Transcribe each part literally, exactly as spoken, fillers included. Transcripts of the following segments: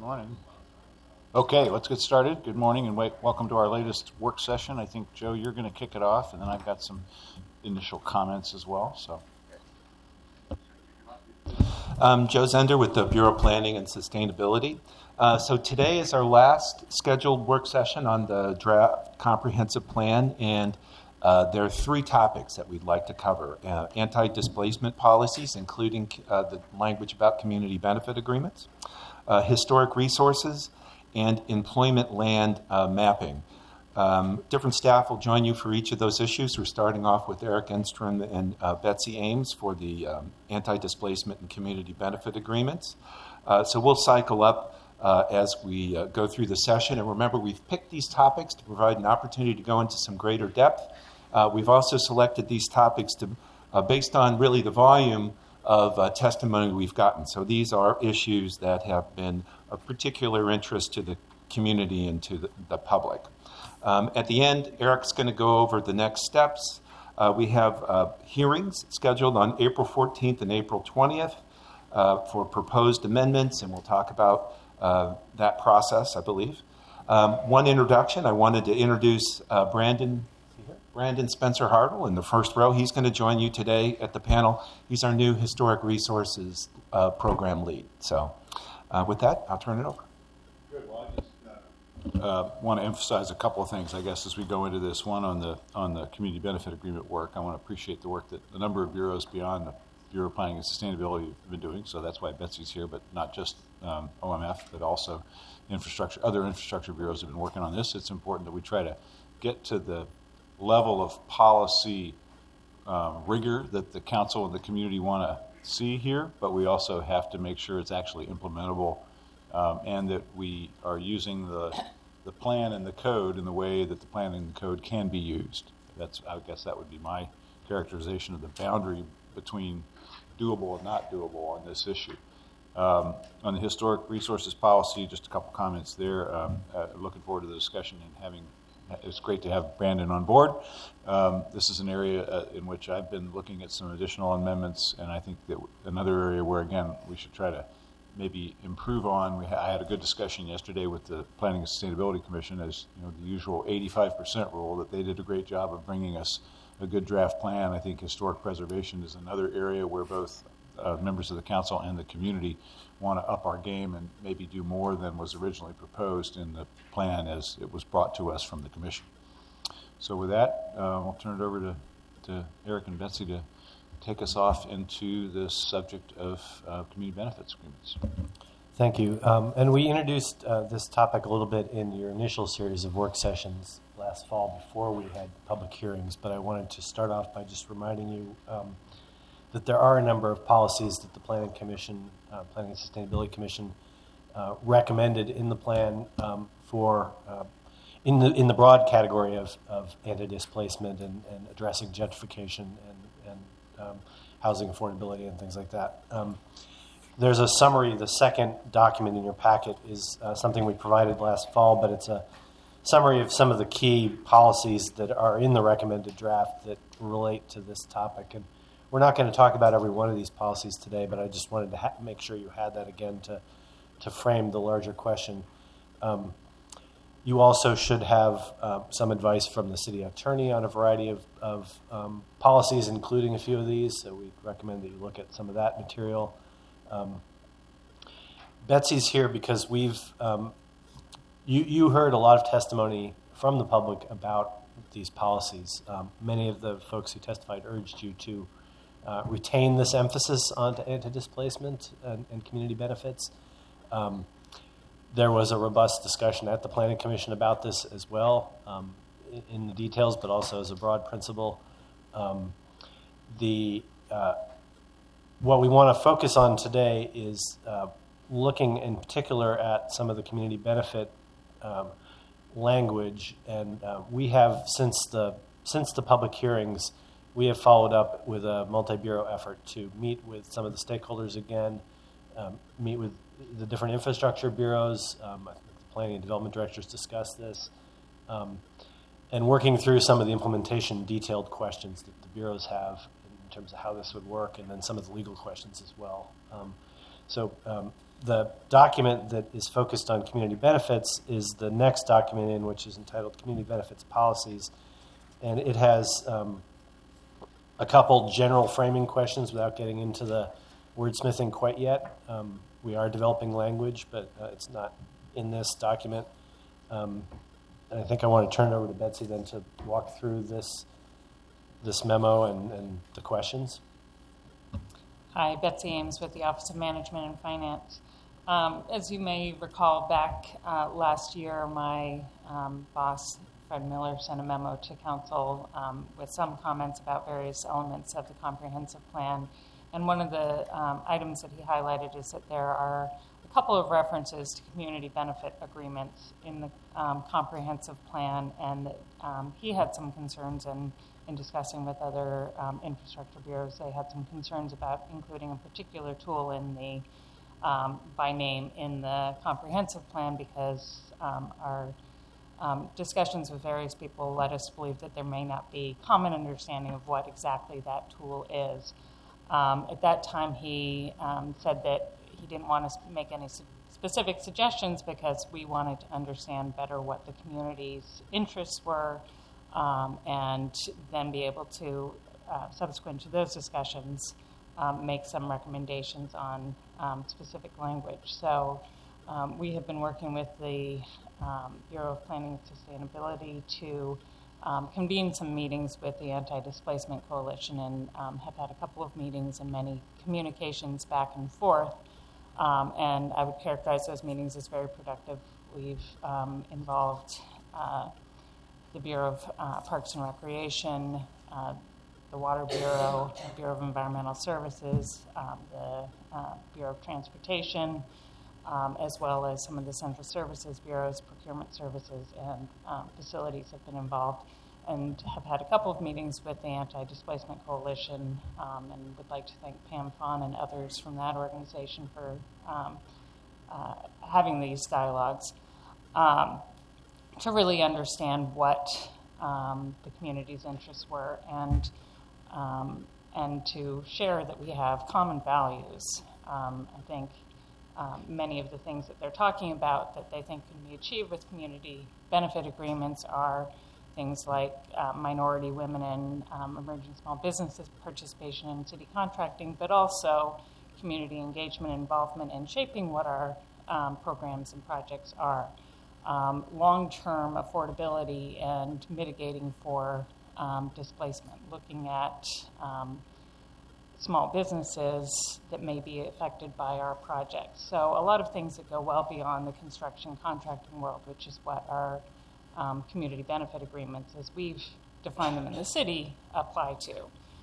morning. Okay, let's get started. Good morning and wait, welcome to our latest work session. I think, Joe, you're going to kick it off, and then I've got some initial comments as well. So, I'm Joe Zender with the Bureau of Planning and Sustainability. Uh, so today is our last scheduled work session on the draft comprehensive plan, and uh, there are three topics that we'd like to cover. Uh, anti-displacement policies, including uh, the language about community benefit agreements, uh, historic resources, and employment land uh, mapping. Um, different staff will join you for each of those issues. We're starting off with Eric Enstrom and uh, Betsy Ames for the um, anti-displacement and community benefit agreements. Uh, so we'll cycle up uh, as we uh, go through the session. And remember, we've picked these topics to provide an opportunity to go into some greater depth. Uh, we've also selected these topics to, uh, based on really the volume of uh, testimony we've gotten. So these are issues that have been of particular interest to the community and to the, the public. Um, at the end, Eric's going to go over the next steps. Uh, we have uh, hearings scheduled on April fourteenth and April twentieth uh, for proposed amendments, and we'll talk about uh, that process, I believe. Um, one introduction, I wanted to introduce uh, Brandon Brandon Spencer Hartle in the first row. He's going to join you today at the panel. He's our new Historic Resources uh, Program lead. So uh, with that, I'll turn it over. Good. Well, I just uh, want to emphasize a couple of things, I guess, as we go into this. One, on the on the community benefit agreement work, I want to appreciate the work that a number of bureaus beyond the Bureau of Planning and Sustainability have been doing. So that's why Betsy's here, but not just um, O M F, but also infrastructure. Other infrastructure bureaus have been working on this. It's important that we try to get to the level of policy uh, rigor that the council and the community want to see here, but we also have to make sure it's actually implementable um, and that we are using the the plan and the code in the way that the plan and the code can be used. That's, I guess that would be my characterization of the boundary between doable and not doable on this issue. Um, on the historic resources policy, just a couple comments there. Um, uh, looking forward to the discussion and having It's great to have Brandon on board. Um, this is an area uh, in which I've been looking at some additional amendments, and I think that another area where, again, we should try to maybe improve on. We ha- I had a good discussion yesterday with the Planning and Sustainability Commission, as you know, the usual eighty-five percent rule, that they did a great job of bringing us a good draft plan. I think historic preservation is another area where both uh, members of the council and the community want to up our game and maybe do more than was originally proposed in the plan as it was brought to us from the commission. So with that, uh, I'll turn it over to, to Eric and Betsy to take us off into the subject of uh, community benefits agreements. Thank you. Um, and we introduced uh, this topic a little bit in your initial series of work sessions last fall before we had public hearings, but I wanted to start off by just reminding you um, that there are a number of policies that the Planning Commission, uh, Planning and Sustainability Commission, uh, recommended in the plan um, for uh, in the in the broad category of, of anti-displacement and, and addressing gentrification and and um, housing affordability and things like that. Um, there's a summary. The second document in your packet is uh, something we provided last fall, but it's a summary of some of the key policies that are in the recommended draft that relate to this topic. And we're not going to talk about every one of these policies today, but I just wanted to ha- make sure you had that again to, to frame the larger question. Um, you also should have uh, some advice from the city attorney on a variety of, of um, policies, including a few of these, so we recommend that you look at some of that material. Um, Betsy's here because we've, um, you, you heard a lot of testimony from the public about these policies. Um, many of the folks who testified urged you to Uh, retain this emphasis on anti-displacement and, and community benefits. Um, there was a robust discussion at the Planning Commission about this as well, um, in, in the details, but also as a broad principle. Um, the uh, what we want to focus on today is uh, looking in particular at some of the community benefit um, language, and uh, we have since the since the public hearings. We have followed up with a multi-bureau effort to meet with some of the stakeholders again, um, meet with the different infrastructure bureaus. Um, I think the planning and development directors discussed this, um, and working through some of the implementation detailed questions that the bureaus have in terms of how this would work, and then some of the legal questions as well. Um, so um, the document that is focused on community benefits is the next document in, which is entitled Community Benefits Policies. And it has um, a couple general framing questions without getting into the wordsmithing quite yet. Um, we are developing language, but uh, it's not in this document. Um, and I think I want to turn it over to Betsy then to walk through this this memo and, and the questions. Hi, Betsy Ames with the Office of Management and Finance. Um, as you may recall, back uh, last year, my um, boss, Fred Miller, sent a memo to council um, with some comments about various elements of the comprehensive plan. And one of the um, items that he highlighted is that there are a couple of references to community benefit agreements in the um, comprehensive plan, and that um, he had some concerns, and in discussing with other um, infrastructure bureaus, they had some concerns about including a particular tool in the um, by name in the comprehensive plan, because um, our um, discussions with various people led us to believe that there may not be common understanding of what exactly that tool is. Um, at that time, he um, said that he didn't want to make any su- specific suggestions because we wanted to understand better what the community's interests were, um, and then be able to, uh, subsequent to those discussions, um, make some recommendations on um, specific language. So um, we have been working with the um, Bureau of Planning and Sustainability to Um, convened some meetings with the Anti-Displacement Coalition, and um, have had a couple of meetings and many communications back and forth. Um, and I would characterize those meetings as very productive. We've um, involved uh, the Bureau of uh, Parks and Recreation, uh, the Water Bureau, the Bureau of Environmental Services, um, the uh, Bureau of Transportation, Um, as well as some of the central services bureaus, procurement services, and um, facilities have been involved, and have had a couple of meetings with the Anti-Displacement Coalition, um, and would like to thank Pam Fawn and others from that organization for um, uh, having these dialogues um, to really understand what um, the community's interests were, and um, and to share that we have common values. Um, I think Um, many of the things that they're talking about that they think can be achieved with community benefit agreements are things like uh, minority women and um, emerging small businesses participation in city contracting, but also community engagement and involvement in shaping what our um, programs and projects are. Um, long-term affordability and mitigating for um, displacement, looking at um, small businesses that may be affected by our projects. So a lot of things that go well beyond the construction contracting world, which is what our um, community benefit agreements, as we've defined them in the city, apply to.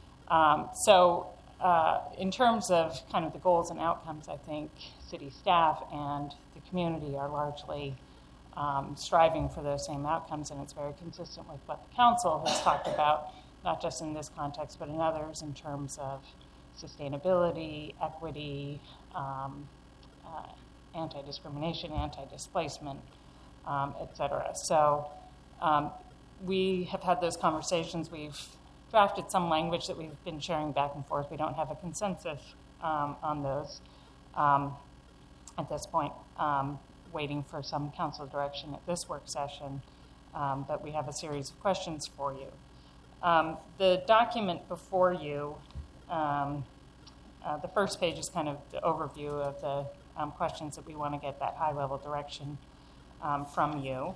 Um, so uh, in terms of kind of the goals and outcomes, I think city staff and the community are largely um, striving for those same outcomes, and it's very consistent with what the council has talked about, not just in this context, but in others, in terms of sustainability, equity, um, uh, anti-discrimination, anti-displacement, um, et cetera. So um, we have had those conversations. We've drafted some language that we've been sharing back and forth. We don't have a consensus um, on those um, at this point, um, waiting for some council direction at this work session, um, but we have a series of questions for you. Um, the document before you, um, uh, the first page is kind of the overview of the um, questions that we want to get that high-level direction um, from you.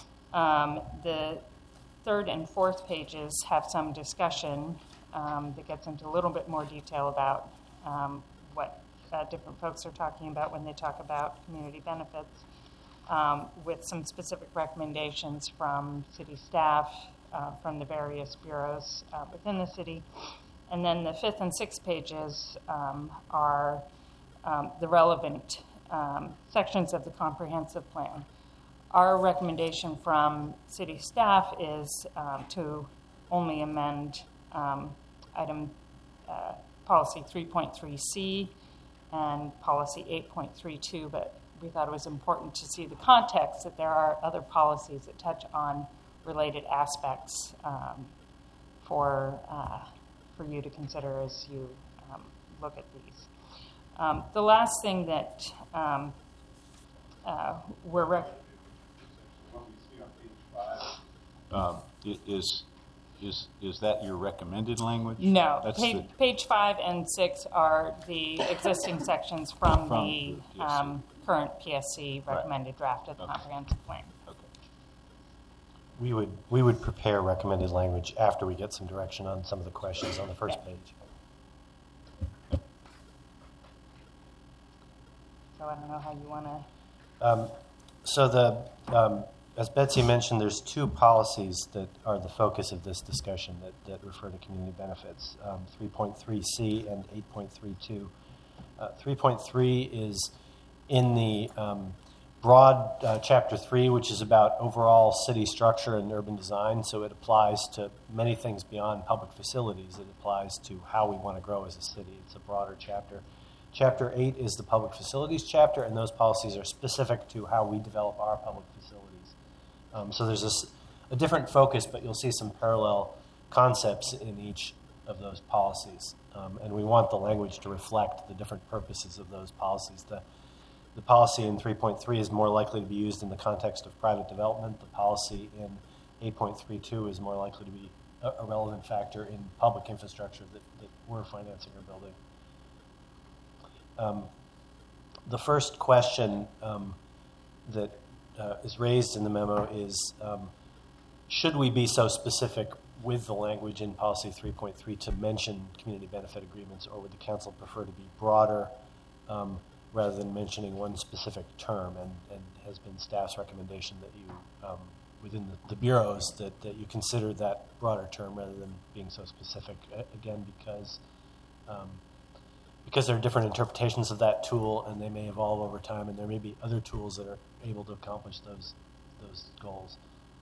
Um, the third and fourth pages have some discussion um, that gets into a little bit more detail about um, what uh, different folks are talking about when they talk about community benefits, um, with some specific recommendations from city staff, Uh, from the various bureaus uh, within the city. And then the fifth and sixth pages um, are um, the relevant um, sections of the comprehensive plan. Our recommendation from city staff is um, to only amend um, item uh, policy three point three C and policy eight point three two, but we thought it was important to see the context that there are other policies that touch on related aspects um, for uh, for you to consider as you um, look at these. Um, the last thing that um, uh, we're rec- Um, i- is, is, is that your recommended language? no, That's page, the- page five and six are the existing sections from, From the the P S C. um, current P S C Right. recommended draft of the Okay. comprehensive plan. Okay. We would, we would prepare recommended language after we get some direction on some of the questions on the first Yeah. page. So I don't know how you want to. Um, so the, um, as Betsy mentioned, there's two policies that are the focus of this discussion that, that refer to community benefits, um, three point three C and eight point three two. Uh, three point three is in the um, broad uh, chapter three, which is about overall city structure and urban design. So it applies to many things beyond public facilities. It applies to how we want to grow as a city. It's a broader chapter. Chapter eight is the public facilities chapter, and those policies are specific to how we develop our public facilities. Um, so there's a, s- a different focus, but you'll see some parallel concepts in each of those policies. Um, and we want the language to reflect the different purposes of those policies. The, the policy in three point three is more likely to be used in the context of private development. The policy in eight point three two is more likely to be a, a relevant factor in public infrastructure that, that we're financing or building. Um, the first question um, that uh, is raised in the memo is, um, should we be so specific with the language in policy three point three to mention community benefit agreements, or would the council prefer to be broader um, rather than mentioning one specific term? And, and has been staff's recommendation that you, um, within the, the bureaus, that, that you consider that broader term rather than being so specific, again, because um, because there are different interpretations of that tool, and they may evolve over time, and there may be other tools that are able to accomplish those those goals.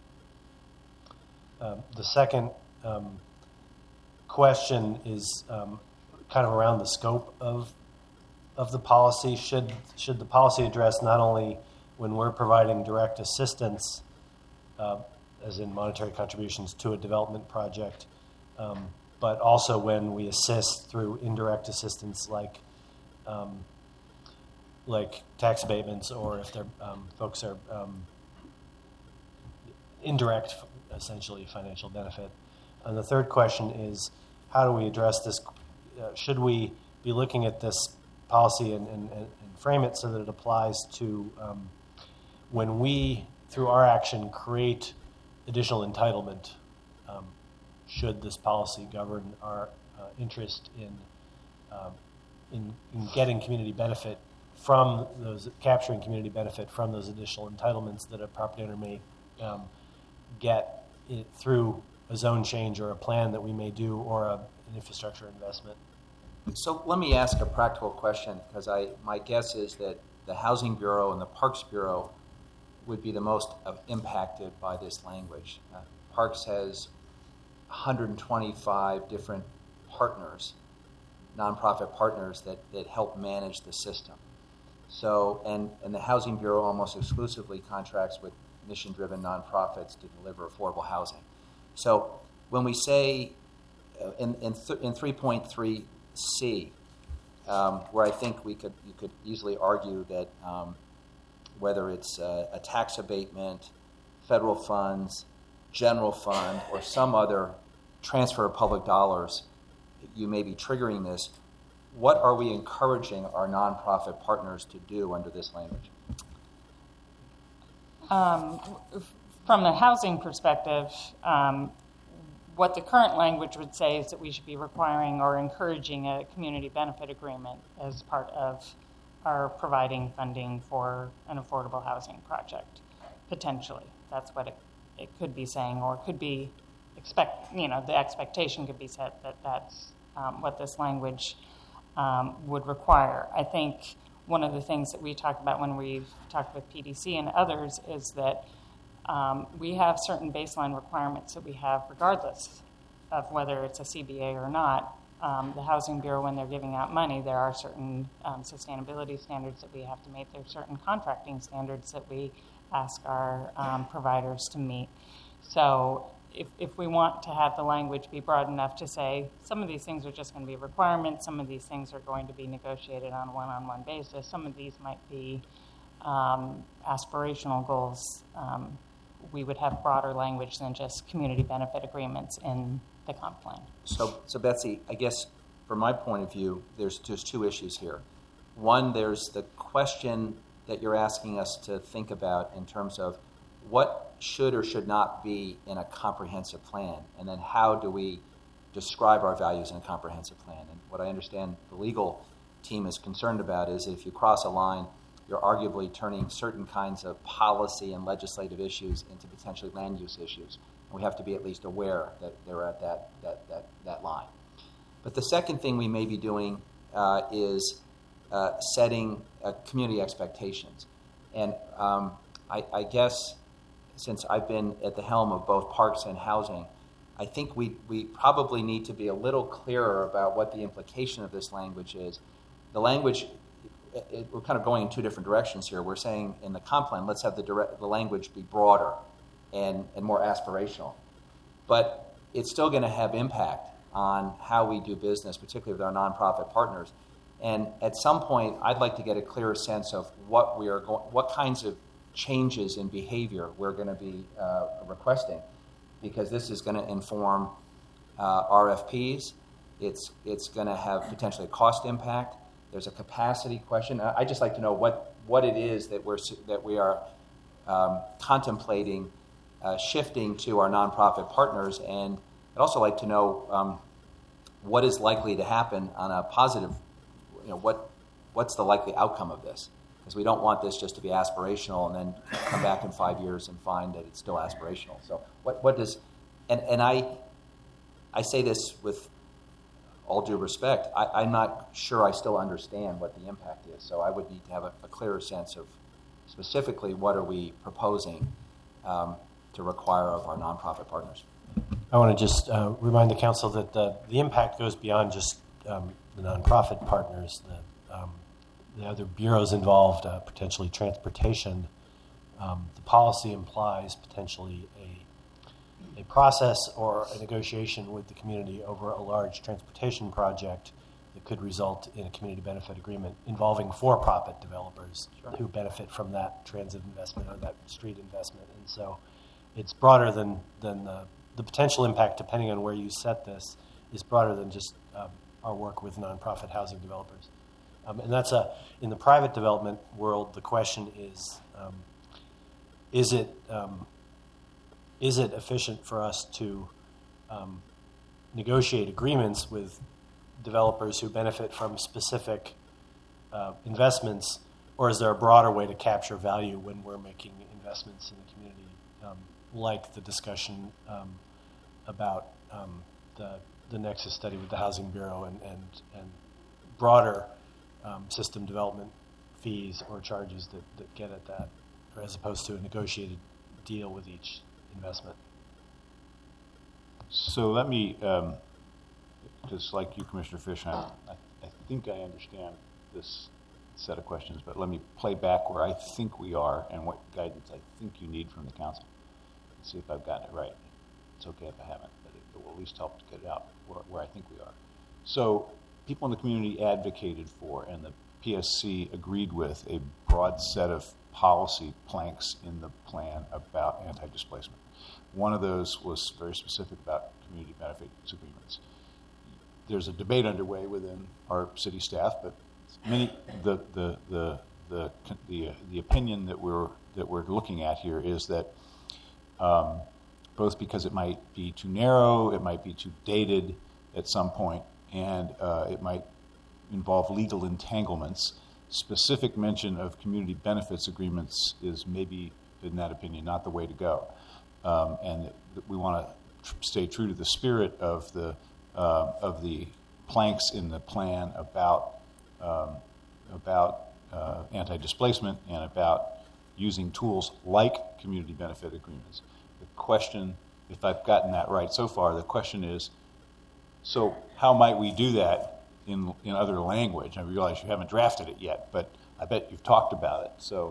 Um, the second um, question is um, kind of around the scope of of the policy. Should should the policy address not only when we're providing direct assistance, uh, as in monetary contributions to a development project, um, but also when we assist through indirect assistance, like um, like tax abatements, or if they're um, folks are um, indirect, essentially financial benefit. And the third question is, how do we address this? Uh, should we be looking at this policy and, and, and frame it so that it applies to um, when we, through our action, create additional entitlement? Um, should this policy govern our uh, interest in, um, in in getting community benefit from those, capturing community benefit from those additional entitlements that a property owner may um, get it through a zone change or a plan that we may do, or a, an infrastructure investment? So let me ask a practical question, because I my guess is that the Housing Bureau and the Parks Bureau would be the most uh, impacted by this language. Uh, Parks has one hundred twenty-five different partners, nonprofit partners that, that help manage the system. So, and, and the Housing Bureau almost exclusively contracts with mission-driven nonprofits to deliver affordable housing. So when we say uh, in, in, th- in three point three C, um, where I think we could you could easily argue that um, whether it's a, a tax abatement, federal funds, general fund, or some other transfer of public dollars, you may be triggering this. What are we encouraging our nonprofit partners to do under this language? Um, from the housing perspective, um, what the current language would say is that we should be requiring or encouraging a community benefit agreement as part of our providing funding for an affordable housing project, potentially. That's what it, it could be saying, or it could be expect, you know, the expectation could be set that that's um, what this language um, would require. I think one of the things that we talked about when we've talked with P D C and others is that um, we have certain baseline requirements that we have regardless of whether it's a C B A or not. Um, the Housing Bureau, when they're giving out money, there are certain um, sustainability standards that we have to meet. There are certain contracting standards that we ask our um, providers to meet. So if, if we want to have the language be broad enough to say some of these things are just going to be requirements, some of these things are going to be negotiated on a one-on-one basis, some of these might be um, aspirational goals, um, we would have broader language than just community benefit agreements in the comp plan. So, so Betsy, I guess from my point of view, there's there's two issues here. One, there's the question that you're asking us to think about in terms of what should or should not be in a comprehensive plan, and then how do we describe our values in a comprehensive plan. And what I understand the legal team is concerned about is if you cross a line, you're arguably turning certain kinds of policy and legislative issues into potentially land use issues. And we have to be at least aware that they're at that, that, that, that line. But the second thing we may be doing uh, is uh, setting uh, community expectations. And um, I, I guess since I've been at the helm of both parks and housing, I think we, we probably need to be a little clearer about what the implication of this language is. The language, it, it, we're kind of going in two different directions here. We're saying in the comp plan, let's have the, direct, the language be broader and, and more aspirational. But it's still going to have impact on how we do business, particularly with our nonprofit partners. And at some point, I'd like to get a clearer sense of what we are going, what kinds of changes in behavior we're going to be uh, requesting, because this is going to inform uh, R F Ps. It's it's going to have potentially a cost impact. There's a capacity question. I just like to know what, what it is that we're that we are um, contemplating uh, shifting to our nonprofit partners, and I'd also like to know um, what is likely to happen on a positive. You know, what what's the likely outcome of this? Because we don't want this just to be aspirational and then come back in five years and find that it's still aspirational. So what what does and, and I I say this with all due respect, I, I'm not sure I still understand what the impact is. So I would need to have a, a clearer sense of specifically what are we proposing um, to require of our nonprofit partners. I want to just uh, remind the council that the, the impact goes beyond just um, the nonprofit partners, the, um, the other bureaus involved, uh, potentially transportation. Um, the policy implies potentially a, a process or a negotiation with the community over a large transportation project that could result in a community benefit agreement involving for-profit developers sure. who benefit from that transit investment or that street investment. And so it's broader than, than the, the potential impact, depending on where you set this, is broader than just um, our work with nonprofit housing developers. Um, and that's a, in the private development world, the question is, um, is it um, is it efficient for us to um, negotiate agreements with developers who benefit from specific uh, investments, or is there a broader way to capture value when we're making investments in the community, um, like the discussion um, about um, the the Nexus study with the Housing Bureau and and, and broader um, system development fees or charges that, that get at that, or as opposed to a negotiated deal with each investment. So let me, um, just like you, Commissioner Fish, I, I, I think I understand this set of questions, but let me play back where I think we are and what guidance I think you need from the council. Let's see if I've gotten it right. It's okay if I haven't, but it, it will at least help to get it out where, where I think we are. So people in the community advocated for, and the P S C agreed with, a broad set of policy planks in the plan about anti-displacement. One of those was very specific about community benefits agreements. There's a debate underway within our city staff, but many the the the the the, the opinion that we're that we're looking at here is that um, both because it might be too narrow, it might be too dated at some point, and uh, it might involve legal entanglements. Specific mention of community benefits agreements is maybe, in that opinion, not the way to go. Um, and we want to tr- stay true to the spirit of the uh, of the planks in the plan about um, about uh, anti-displacement and about using tools like community benefit agreements. The question, if I've gotten that right so far, the question is, so how might we do that in in other language? I realize you haven't drafted it yet, but I bet you've talked about it. So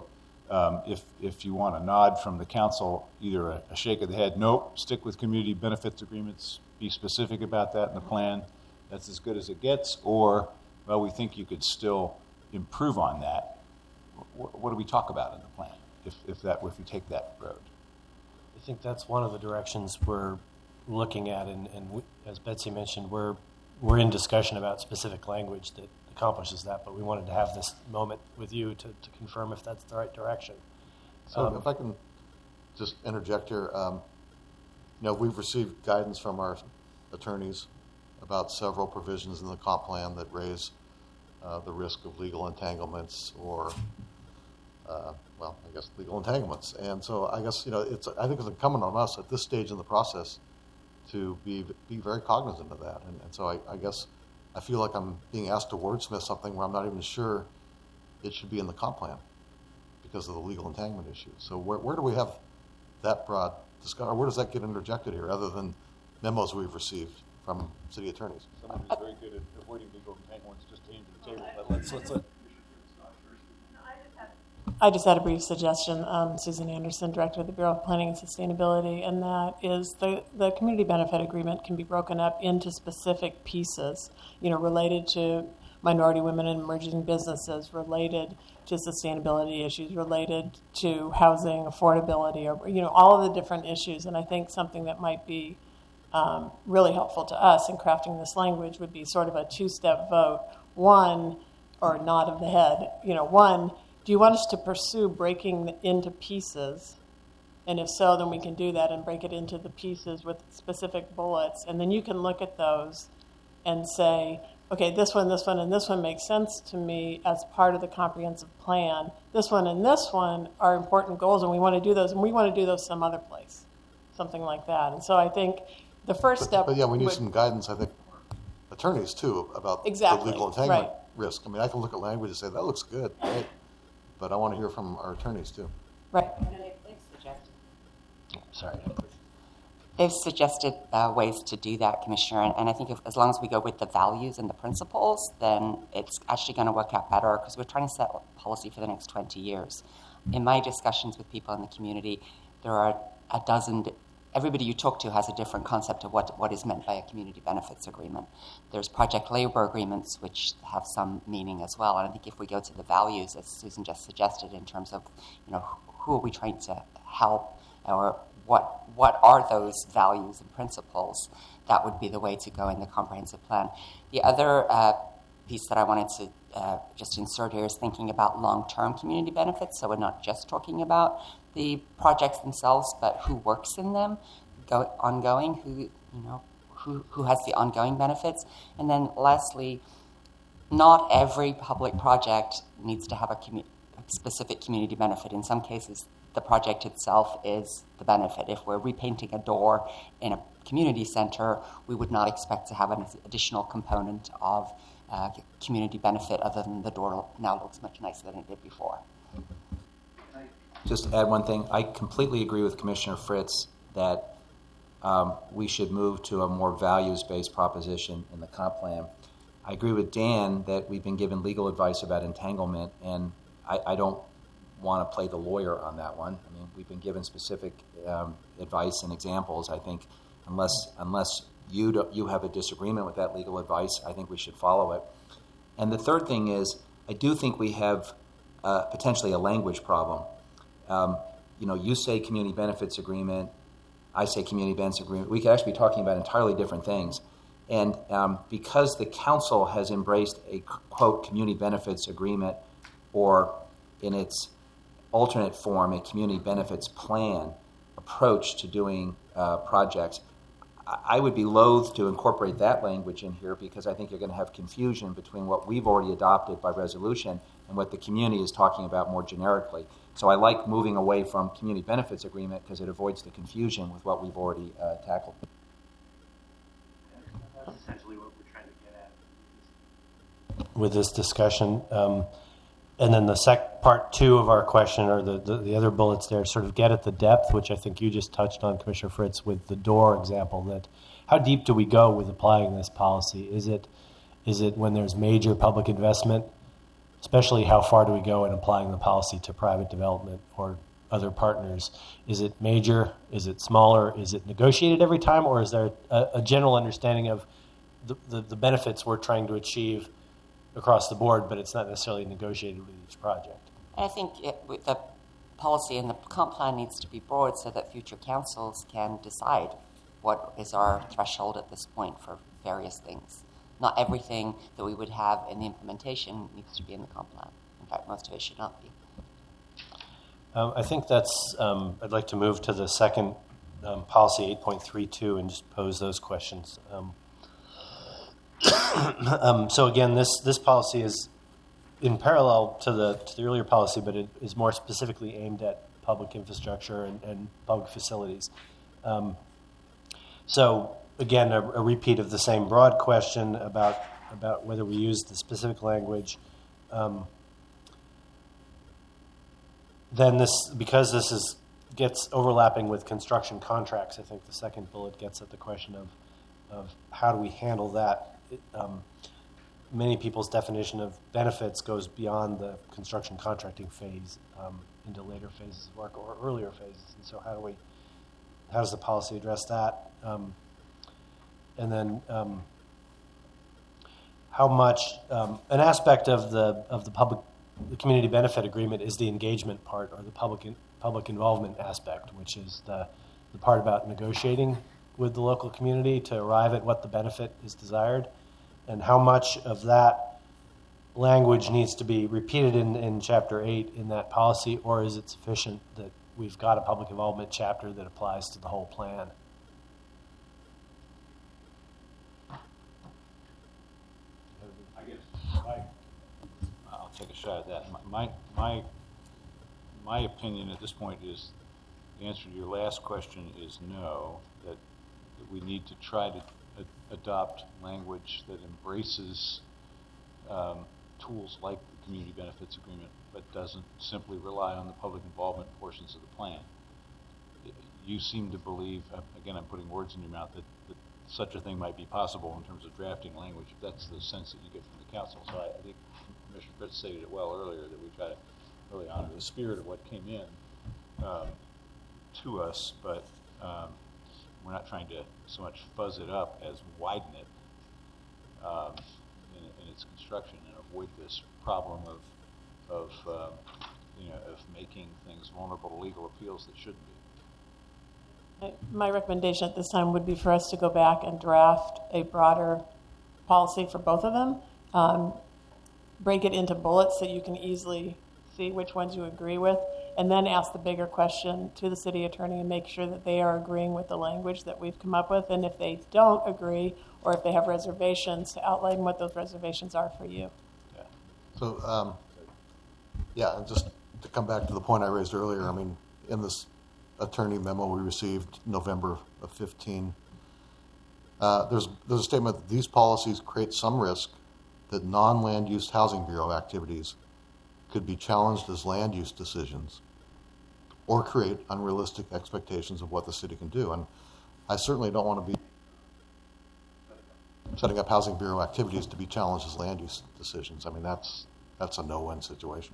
um, if, if you want a nod from the council, either a, a shake of the head, nope, stick with community benefits agreements, be specific about that in the plan, that's as good as it gets, or, well, we think you could still improve on that. What, what do we talk about in the plan if, if, that, if we take that road? I think that's one of the directions we're looking at, and, and we, as Betsy mentioned, we're we're in discussion about specific language that accomplishes that, but we wanted to have this moment with you to, to confirm if that's the right direction. So Um, if I can just interject here, um, you know, we've received guidance from our attorneys about several provisions in the comp plan that raise uh, the risk of legal entanglements or, uh, well, I guess legal entanglements. And so I guess, you know, it's, I think it's incumbent on us at this stage in the process to be be very cognizant of that. And, and so I, I guess I feel like I'm being asked to wordsmith something where I'm not even sure it should be in the comp plan because of the legal entanglement issue. So where, where do we have that broad discussion, or where does that get interjected here other than memos we've received from city attorneys? Someone who's very good at avoiding legal entanglements just came to the table, but let's, let's let I just had a brief suggestion. Um, Susan Anderson, Director of the Bureau of Planning and Sustainability, and that is the, the community benefit agreement can be broken up into specific pieces, you know, related to minority women and emerging businesses, related to sustainability issues, related to housing affordability, or, you know, all of the different issues. And I think something that might be um, really helpful to us in crafting this language would be sort of a two-step vote. One, or nod of the head, you know, one, do you want us to pursue breaking into pieces? And if so, then we can do that and break it into the pieces with specific bullets. And then you can look at those and say, okay, this one, this one, and this one makes sense to me as part of the comprehensive plan. This one and this one are important goals, and we want to do those, and we want to do those some other place, something like that. And so I think the first But, step... but yeah, we need would, some guidance, I think, attorneys too, about Exactly, the legal entanglement right. risk. I mean, I can look at language and say, that looks good, right? But I want to hear from our attorneys too. Right. sorry. They've suggested uh, ways to do that, Commissioner, and, and I think if, as long as we go with the values and the principles, then it's actually going to work out better because we're trying to set policy for the next twenty years. In my discussions with people in the community, there are a dozen, everybody you talk to has a different concept of what, what is meant by a community benefits agreement. There's project labor agreements, which have some meaning as well, and I think if we go to the values, as Susan just suggested, in terms of, you know, who are we trying to help, or what what are those values and principles, that would be the way to go in the comprehensive plan. The other uh, piece that I wanted to uh, just insert here is thinking about long-term community benefits. So we're not just talking about the projects themselves, but who works in them, go, ongoing, who you know, who who has the ongoing benefits, and then lastly, not every public project needs to have a commu- specific community benefit. In some cases, the project itself is the benefit. If we're repainting a door in a community center, we would not expect to have an additional component of uh, community benefit other than the door now looks much nicer than it did before. Just add one thing. I completely agree with Commissioner Fritz that um, we should move to a more values-based proposition in the comp plan. I agree with Dan that we've been given legal advice about entanglement, and I, I don't want to play the lawyer on that one. I mean, we've been given specific um, advice and examples. I think unless unless you do, you have a disagreement with that legal advice, I think we should follow it. And the third thing is, I do think we have uh, potentially a language problem. Um, you know, you say community benefits agreement, I say community benefits agreement. We could actually be talking about entirely different things. And um, because the council has embraced a, quote, community benefits agreement, or in its alternate form, a community benefits plan approach to doing uh, projects, I would be loath to incorporate that language in here because I think you're going to have confusion between what we've already adopted by resolution and what the community is talking about more generically. So I like moving away from community benefits agreement because it avoids the confusion with what we've already uh, tackled. That's essentially what we're trying to get at. With this discussion. Um, and then the sec part two of our question, or the, the, the other bullets there, sort of get at the depth, which I think you just touched on, Commissioner Fritz, with the door example. That how deep do we go with applying this policy? Is it is it when there's major public investment especially how far do we go in applying the policy to private development or other partners? Is it major? Is it smaller? Is it negotiated every time? Or is there a, a general understanding of the, the, the benefits we're trying to achieve across the board, but it's not necessarily negotiated with each project? And I think it, with the policy and the comp plan needs to be broad so that future councils can decide what is our threshold at this point for various things. Not everything that we would have in the implementation needs to be in the comp plan. In fact, most of it should not be. Um, I think that's, um, I'd like to move to the second um, policy, eight point three two, and just pose those questions. Um, um, so again, this, this policy is in parallel to the, to the earlier policy, but it is more specifically aimed at public infrastructure and, and public facilities. Um, so again, a, a repeat of the same broad question about, about whether we use the specific language. Um, Then this, because this is gets overlapping with construction contracts, I think the second bullet gets at the question of, of how do we handle that. It, um, many people's definition of benefits goes beyond the construction contracting phase um, into later phases of work or earlier phases. And so how do we, how does the policy address that? Um, and then um, how much, um, an aspect of the of the public the community benefit agreement is the engagement part, or the public in, public involvement aspect, which is the, the part about negotiating with the local community to arrive at what the benefit is desired, and how much of that language needs to be repeated in, in chapter eight in that policy, or is it sufficient that we've got a public involvement chapter that applies to the whole plan? I guess my, I'll take a shot at that. My, my, my opinion at this point is the answer to your last question is no, that, that we need to try to a, adopt language that embraces um, tools like the Community Benefits Agreement, but doesn't simply rely on the public involvement portions of the plan. You seem to believe, again, I'm putting words in your mouth, that, that such a thing might be possible in terms of drafting language, if that's the sense that you get from the council. So I, I think Commissioner Fritz stated it well earlier, that we try to really honor the spirit of what came in um, to us, but um, we're not trying to so much fuzz it up as widen it um, in, in its construction and avoid this problem of, of um, you know, of making things vulnerable to legal appeals that shouldn't be. My recommendation at this time would be for us to go back and draft a broader policy for both of them. Um, break it into bullets so you can easily see which ones you agree with, and then ask the bigger question to the city attorney and make sure that they are agreeing with the language that we've come up with. And if they don't agree, or if they have reservations, to outline what those reservations are for you. Yeah. So, um, yeah, and just to come back to the point I raised earlier, I mean, in this attorney memo we received November of fifteen, uh, there's there's a statement that these policies create some risk that non-land use housing bureau activities could be challenged as land use decisions or create unrealistic expectations of what the city can do. And I certainly don't want to be setting up housing bureau activities to be challenged as land use decisions. I mean, that's that's a no-win situation.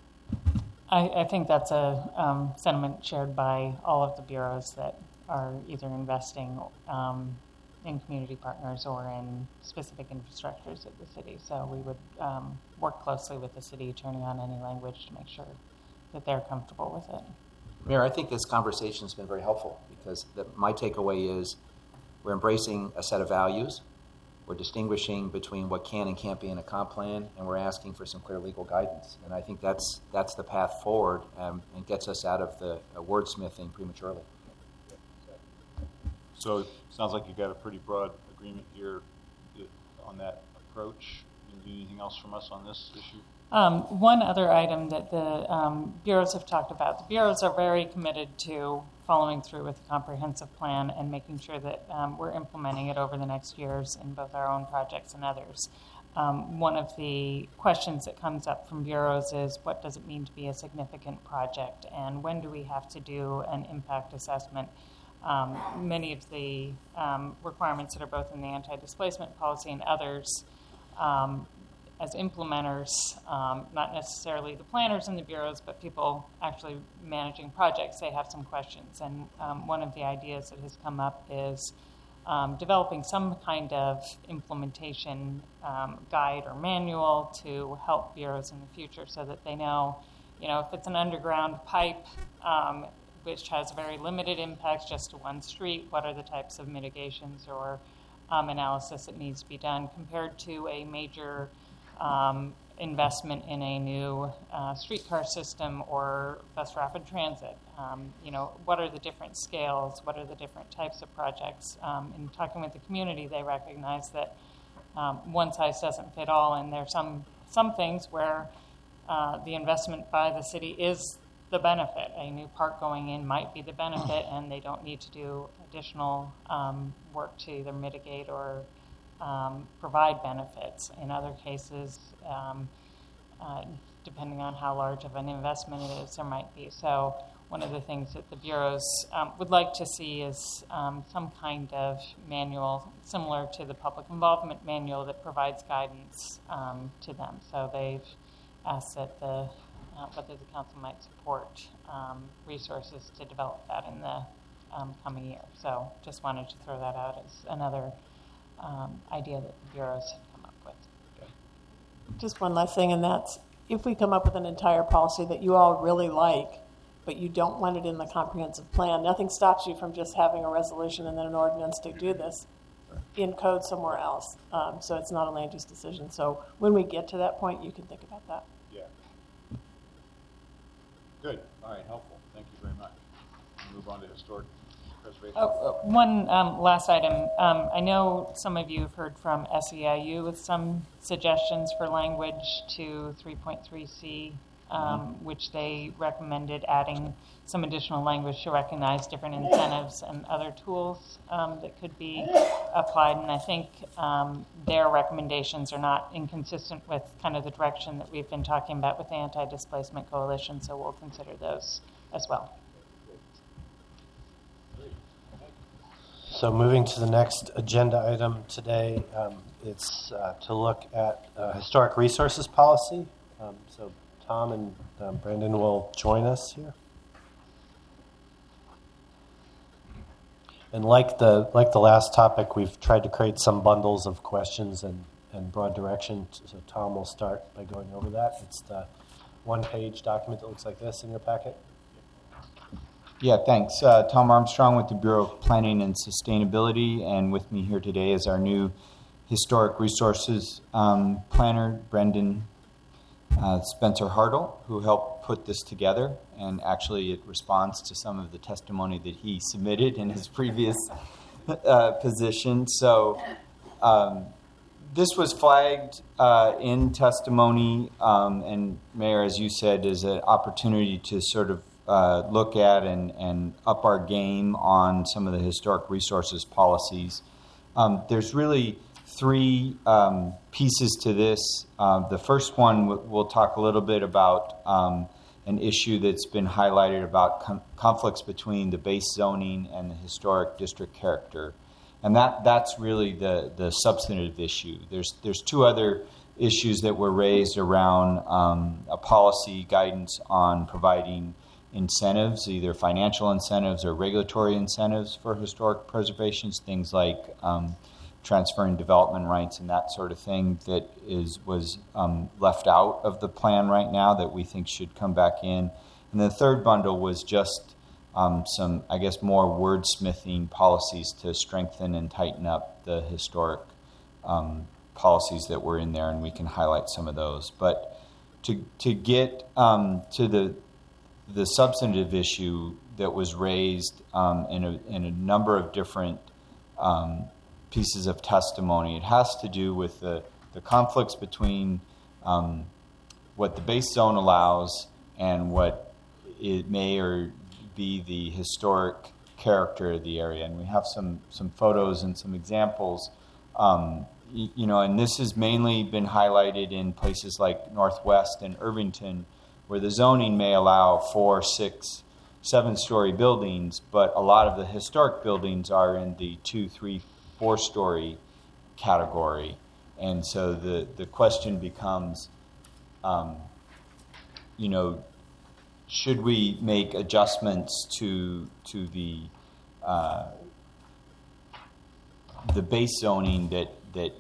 I, I think that's a um, sentiment shared by all of the bureaus that are either investing um, in community partners or in specific infrastructures of the city. So we would um, work closely with the city attorney on any language to make sure that they're comfortable with it. Mayor, I think this conversation has been very helpful, because the, my takeaway is we're embracing a set of values. We're distinguishing between what can and can't be in a comp plan, and we're asking for some clear legal guidance. And I think that's that's the path forward, um, and gets us out of the uh, wordsmithing prematurely. So it sounds like you got a pretty broad agreement here on that approach. Do you need anything else from us on this issue? Um, one other item that the um, bureaus have talked about. The bureaus are very committed to following through with the comprehensive plan and making sure that um, we're implementing it over the next years in both our own projects and others. Um, one of the questions that comes up from bureaus is, what does it mean to be a significant project, and when do we have to do an impact assessment? Um, many of the um, requirements that are both in the anti-displacement policy and others um, as implementers, um, not necessarily the planners in the bureaus, but people actually managing projects, they have some questions. And um, one of the ideas that has come up is um, developing some kind of implementation um, guide or manual to help bureaus in the future so that they know, you know, if it's an underground pipe, um, which has very limited impacts just to one street, what are the types of mitigations or um, analysis that needs to be done compared to a major um, investment in a new uh, streetcar system or bus rapid transit. Um, you know, what are the different scales? What are the different types of projects? Um, in talking with the community, they recognize that um, one size doesn't fit all, and there are some, some things where uh, the investment by the city is the benefit. A new park going in might be the benefit, and they don't need to do additional um, work to either mitigate or um, provide benefits. In other cases, um, uh, depending on how large of an investment it is, there might be. So one of the things that the bureaus um, would like to see is um, some kind of manual similar to the public involvement manual that provides guidance um, to them. So they've asked that the Uh, whether the council might support um, resources to develop that in the um, coming year. So just wanted to throw that out as another um, idea that the bureaus have come up with. Okay. Just one last thing, and that's if we come up with an entire policy that you all really like, but you don't want it in the comprehensive plan, nothing stops you from just having a resolution and then an ordinance to do this in code somewhere else. Um, so it's not a land use decision. So when we get to that point, you can think about that. Yeah. Good. All right. Helpful. Thank you very much. We'll move on to historic preservation. Oh, uh, one um, last item. Um, I know some of you have heard from S E I U with some suggestions for language to three point three C, um, mm-hmm. which they recommended adding some additional language to recognize different incentives and other tools um, that could be applied. And I think um, their recommendations are not inconsistent with kind of the direction that we've been talking about with the Anti-Displacement Coalition, so we'll consider those as well. So moving to the next agenda item today, um, it's uh, to look at uh, historic resources policy. Um, so Tom and um, Brandon will join us here. And like the like the last topic, we've tried to create some bundles of questions and, and broad direction. So Tom will start by going over that. It's the one-page document that looks like this in your packet. Yeah, thanks. Uh, Tom Armstrong with the Bureau of Planning and Sustainability, and with me here today is our new Historic Resources um, planner, Brendan uh, Spencer Hartle, who helped put this together, and actually it responds to some of the testimony that he submitted in his previous uh, position. So um, this was flagged uh, in testimony, um, and Mayor, as you said, is an opportunity to sort of uh, look at and, and up our game on some of the historic resources policies. Um, there's really three um, pieces to this. Uh, the first one, we'll talk a little bit about um, an issue that's been highlighted about com- conflicts between the base zoning and the historic district character. And that that's really the, the substantive issue. There's there's two other issues that were raised around um, a policy guidance on providing incentives, either financial incentives or regulatory incentives for historic preservations, things like um, transferring development rights and that sort of thing that is was um, left out of the plan right now that we think should come back in. And the third bundle was just um, some, I guess, more wordsmithing policies to strengthen and tighten up the historic um, policies that were in there, and we can highlight some of those. But to to get um, to the the substantive issue that was raised um, in a in a number of different um, pieces of testimony, it has to do with the, the conflicts between um, what the base zone allows and what it may or be the historic character of the area. And we have some, some photos and some examples, um, you, you know, and this has mainly been highlighted in places like Northwest and Irvington, where the zoning may allow four, six, seven-story buildings, but a lot of the historic buildings are in the two, three, four-story category. And so the, the question becomes, um, you know, should we make adjustments to to the uh, the base zoning that that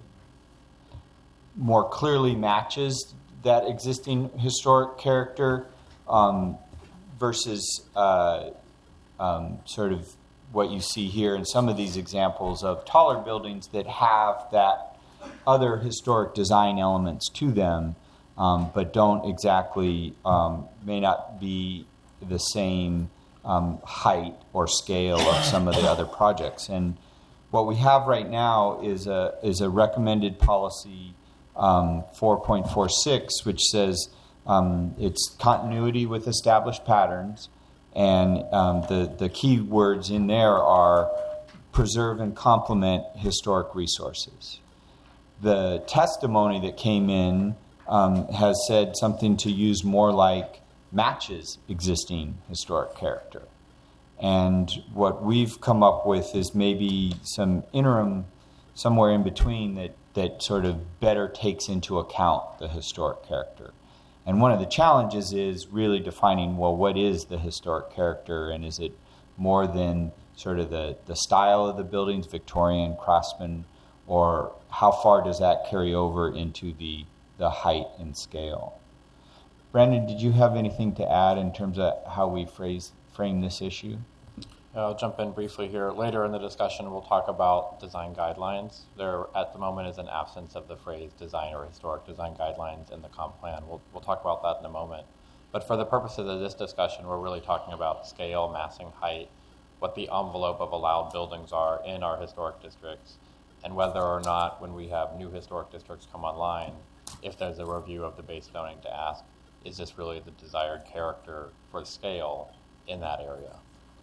more clearly matches that existing historic character um, versus uh, um, sort of what you see here in some of these examples of taller buildings that have that other historic design elements to them, um, but don't exactly, um, may not be the same um, height or scale of some of the other projects. And what we have right now is a is a recommended policy um, four point four six, which says um, it's continuity with established patterns, and um, the the key words in there are preserve and complement historic resources. The testimony that came in um, has said something to use more like matches existing historic character. And what we've come up with is maybe some interim, somewhere in between, that, that sort of better takes into account the historic character. And one of the challenges is really defining, well, what is the historic character, and is it more than sort of the, the style of the buildings, Victorian, Craftsman, or how far does that carry over into the, the height and scale? Brandon, did you have anything to add in terms of how we phrase frame this issue? I'll jump in briefly here. Later in the discussion, we'll talk about design guidelines. There, at the moment, is an absence of the phrase design or historic design guidelines in the comp plan. We'll, we'll talk about that in a moment. But for the purposes of this discussion, we're really talking about scale, massing, height, what the envelope of allowed buildings are in our historic districts, and whether or not, when we have new historic districts come online, if there's a review of the base zoning to ask, is this really the desired character for scale in that area?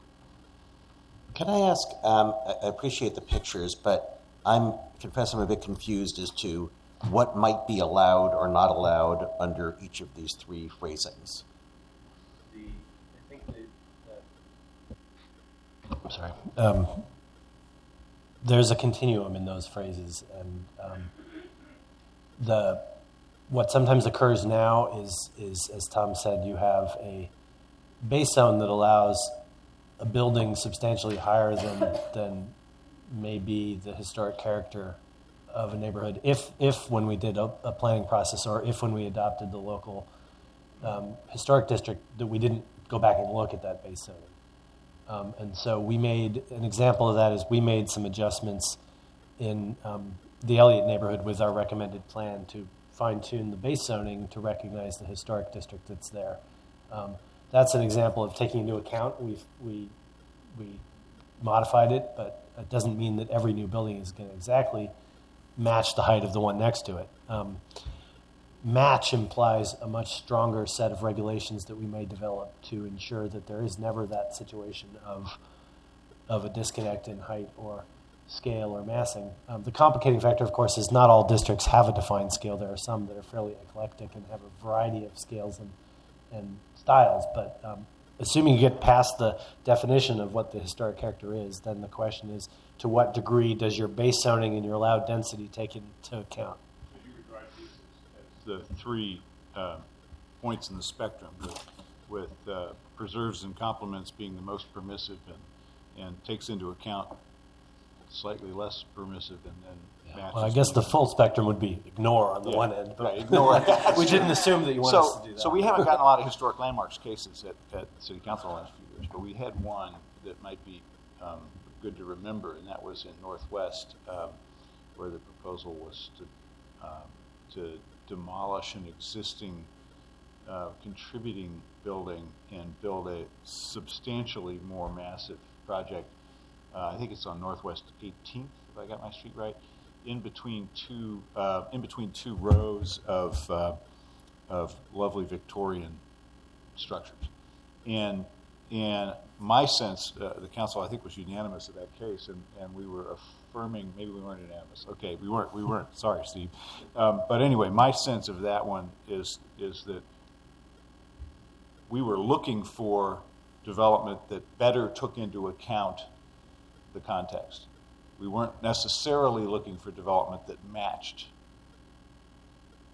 Can I ask, um, I appreciate the pictures, but I'm confess I'm a bit confused as to what might be allowed or not allowed under each of these three phrasings. The, I think the, uh, I'm sorry. Um, there's a continuum in those phrases, and um, the what sometimes occurs now is, is, as Tom said, you have a base zone that allows a building substantially higher than than maybe the historic character of a neighborhood. If if when we did a, a planning process, or if when we adopted the local um, historic district, that we didn't go back and look at that base zoning. Um, and so we made an example of that is we made some adjustments in um, the Elliott neighborhood with our recommended plan to fine-tune the base zoning to recognize the historic district that's there. Um, that's an example of taking into account. We've, we we modified it, but it doesn't mean that every new building is going to exactly match the height of the one next to it. Um, match implies a much stronger set of regulations that we may develop to ensure that there is never that situation of of a disconnect in height or scale or massing. Um, the complicating factor, of course, is not all districts have a defined scale. There are some that are fairly eclectic and have a variety of scales and, and styles. But um, assuming you get past the definition of what the historic character is, then the question is, to what degree does your base zoning and your allowed density take into account? So you regard these as, as the three uh, points in the spectrum, with, with uh, preserves and complements being the most permissive and, and takes into account slightly less permissive and then matches. Well, I guess the full spectrum would be ignore on the yeah. one end, but right, ignore. we didn't assume that you wanted so, us to do that. So we haven't gotten a lot of historic landmarks cases at, at the City Council the last few years, but we had one that might be um, good to remember, and that was in Northwest, um, where the proposal was to um, to demolish an existing uh, contributing building and build a substantially more massive project. Uh, I think it's on Northwest eighteenth, if I got my street right, in between two uh, in between two rows of uh, of lovely Victorian structures, and and my sense, uh, the council I think was unanimous in that case, and, and we were affirming. Maybe we weren't unanimous. Okay, we weren't. We weren't. Sorry, Steve. Um, but anyway, my sense of that one is is that we were looking for development that better took into account the context. We weren't necessarily looking for development that matched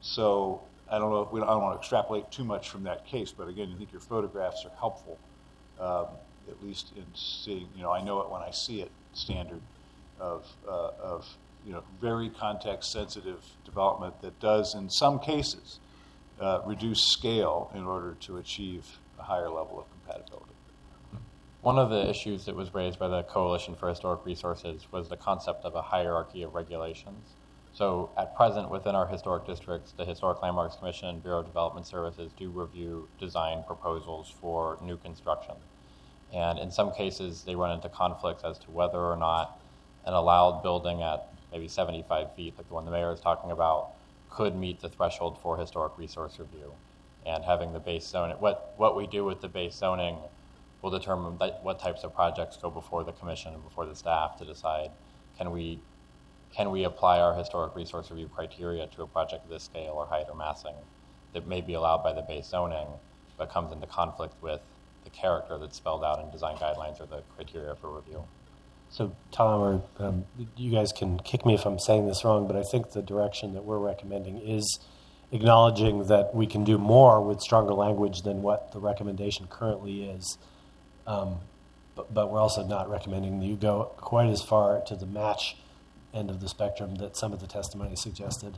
So I don't know if we don't, I don't want to extrapolate too much from that case, but again, I think your photographs are helpful, um, at least in seeing, you know, I know it when I see it standard of, uh, of you know, very context-sensitive development that does, in some cases, uh, reduce scale in order to achieve a higher level of compatibility. One of the issues that was raised by the Coalition for Historic Resources was the concept of a hierarchy of regulations. So at present, within our historic districts, the Historic Landmarks Commission and Bureau of Development Services do review design proposals for new construction. And in some cases, they run into conflicts as to whether or not an allowed building at maybe seventy-five feet, like the one the mayor is talking about, could meet the threshold for historic resource review. And having the base zoning, what, what we do with the base zoning will determine that what types of projects go before the commission and before the staff to decide, can we can we apply our historic resource review criteria to a project of this scale or height or massing that may be allowed by the base zoning, but comes into conflict with the character that's spelled out in design guidelines or the criteria for review. So, Tom, or um, you guys can kick me if I'm saying this wrong, but I think the direction that we're recommending is acknowledging that we can do more with stronger language than what the recommendation currently is. Um, but, but we're also not recommending that you go quite as far to the match end of the spectrum that some of the testimony suggested.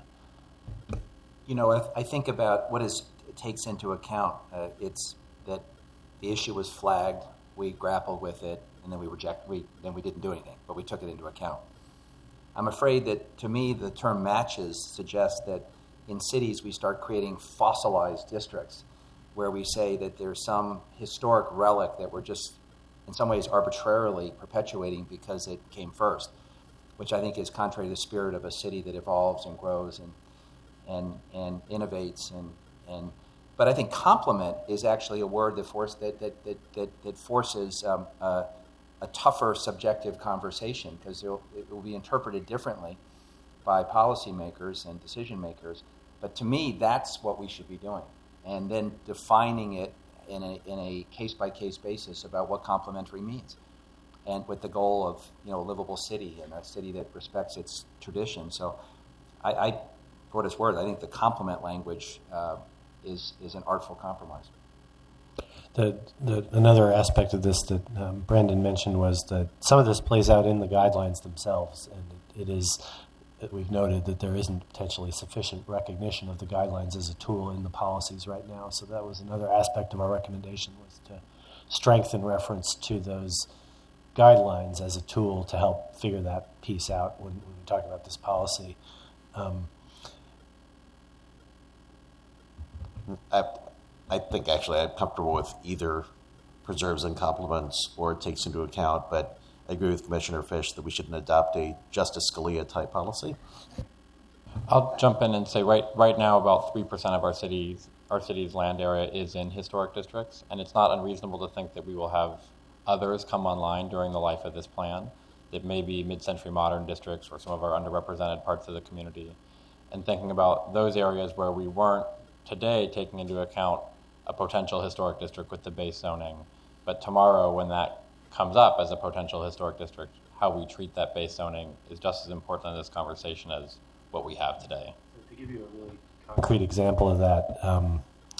You know, I, I think about what is, it takes into account. Uh, it's that the issue was flagged, we grappled with it, and then we reject. We then we didn't do anything, but we took it into account. I'm afraid that, to me, the term matches suggests that in cities we start creating fossilized districts, where we say that there's some historic relic that we're just, in some ways, arbitrarily perpetuating because it came first, which I think is contrary to the spirit of a city that evolves and grows and and and innovates and and. But I think complement is actually a word that force that that that that, that forces um, uh, a tougher subjective conversation, because it will be interpreted differently by policymakers and decision makers. But to me, that's what we should be doing, and then defining it in a in a case by case basis about what complementary means, and with the goal of, you know, a livable city and a city that respects its tradition. So, I, I for what it's worth, I think the complement language uh, is is an artful compromise. The, the another aspect of this that um, Brendan mentioned was that some of this plays out in the guidelines themselves, and it, it is that we've noted that there isn't potentially sufficient recognition of the guidelines as a tool in the policies right now. So that was another aspect of our recommendation, was to strengthen reference to those guidelines as a tool to help figure that piece out when, when we talk about this policy. Um, I, I think actually I'm comfortable with either preserves and complements or it takes into account, but I agree with Commissioner Fish that we shouldn't adopt a Justice Scalia type policy. I'll jump in and say right right now about three percent of our cities our city's land area is in historic districts, and it's not unreasonable to think that we will have others come online during the life of this plan that may be mid-century modern districts or some of our underrepresented parts of the community. And thinking about those areas where we weren't today taking into account a potential historic district with the base zoning, but tomorrow when that comes up as a potential historic district, how we treat that base zoning is just as important in this conversation as what we have today. So to give you a really concrete example of that, um,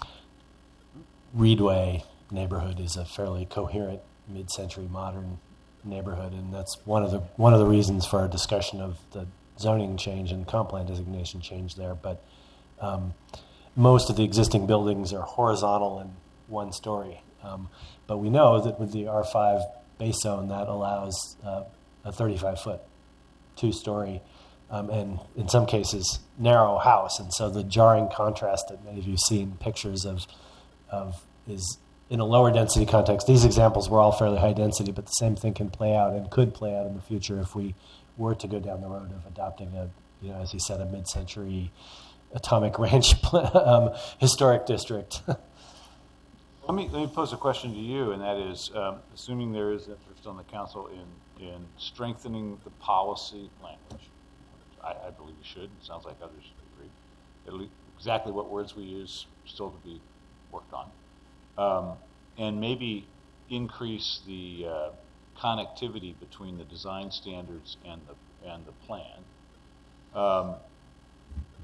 Reedway neighborhood is a fairly coherent mid-century modern neighborhood, and that's one of the one of the reasons for our discussion of the zoning change and comp plan designation change there. But um, most of the existing buildings are horizontal and one story. Um, but we know that with the R five base zone, that allows uh, a thirty-five foot two-story um, and in some cases narrow house. And so the jarring contrast that many of you have seen pictures of, of is in a lower density context. These examples were all fairly high density, but the same thing can play out and could play out in the future if we were to go down the road of adopting a, you know, as he said, a mid-century Atomic Ranch um, historic district. Let me let me pose a question to you, and that is, um, assuming there is interest on the council in in strengthening the policy language, I, I believe we should. It sounds like others agree. At least exactly what words we use still to be worked on, um, and maybe increase the uh, connectivity between the design standards and the and the plan. Um,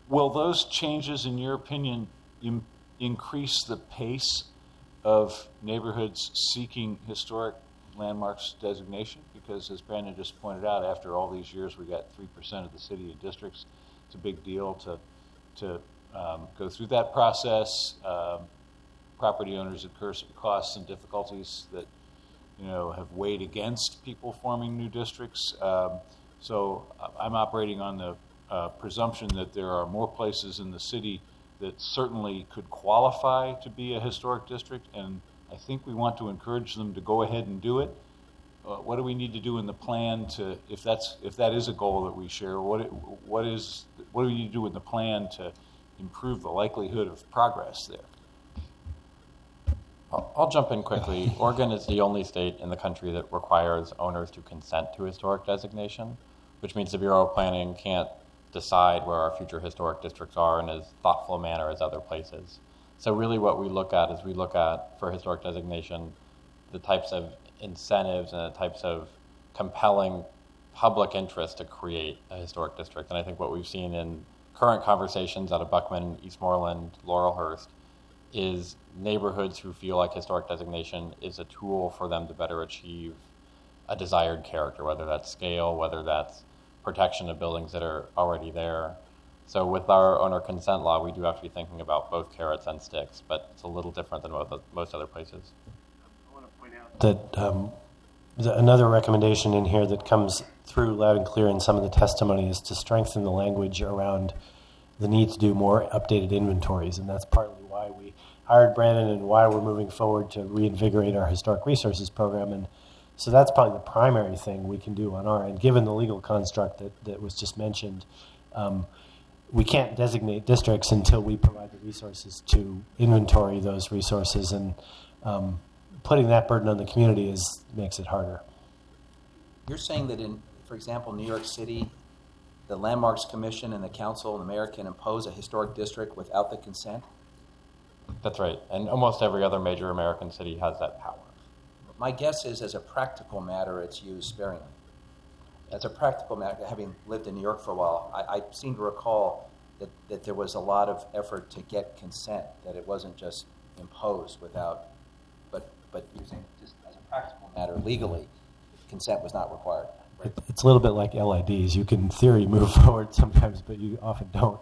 will those changes, in your opinion, im- increase the pace of neighborhoods seeking historic landmarks designation? Because as Brandon just pointed out, after all these years, we got three percent of the city and districts. It's a big deal to to um, go through that process. Um, property owners incur some costs and difficulties that, you know, have weighed against people forming new districts. Um, so I'm operating on the uh, presumption that there are more places in the city that certainly could qualify to be a historic district, and I think we want to encourage them to go ahead and do it. Uh, what do we need to do in the plan to, if that's if that is a goal that we share? What it, what is what do we need to do in the plan to improve the likelihood of progress there? I'll, I'll jump in quickly. Oregon is the only state in the country that requires owners to consent to historic designation, which means the Bureau of Planning can't decide where our future historic districts are in as thoughtful a manner as other places. So really what we look at is we look at, for historic designation, the types of incentives and the types of compelling public interest to create a historic district. And I think what we've seen in current conversations out of Buckman, Eastmoreland, Laurelhurst, is neighborhoods who feel like historic designation is a tool for them to better achieve a desired character, whether that's scale, whether that's protection of buildings that are already there. So with our owner consent law, we do have to be thinking about both carrots and sticks, but it's a little different than most other places. I want to point out That um, the, another recommendation in here that comes through loud and clear in some of the testimony is to strengthen the language around the need to do more updated inventories, and that's partly why we hired Brandon and why we're moving forward to reinvigorate our historic resources program. And so that's probably the primary thing we can do on our end, given the legal construct that, that was just mentioned. Um, we can't designate districts until we provide the resources to inventory those resources, and um, putting that burden on the community is makes it harder. You're saying that in, for example, New York City, the Landmarks Commission and the council and the mayor can impose a historic district without the consent? That's right. And almost every other major American city has that power. My guess is, as a practical matter, it's used sparingly. As a practical matter, having lived in New York for a while, I, I seem to recall that, that there was a lot of effort to get consent, that it wasn't just imposed without, but, but using just as a practical matter, legally, consent was not required. Right? It, it's a little bit like L I Ds. You can, in theory, move forward sometimes, but you often don't.